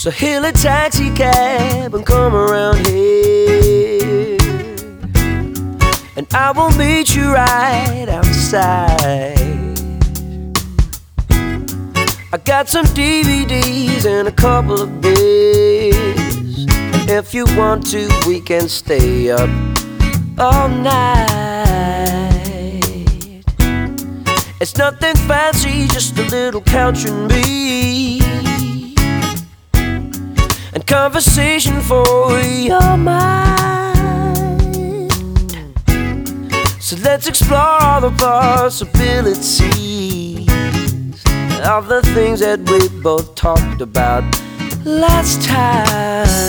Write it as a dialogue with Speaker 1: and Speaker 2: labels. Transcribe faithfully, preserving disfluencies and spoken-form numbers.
Speaker 1: So hail a taxi cab and come around here, and I will meet you right outside. I got some D V Ds and a couple of beers. If you want to, we can stay up all night. It's nothing fancy, just a little couch and me, and conversation for your mind. So let's explore all the possibilities of the things that we both talked about last time.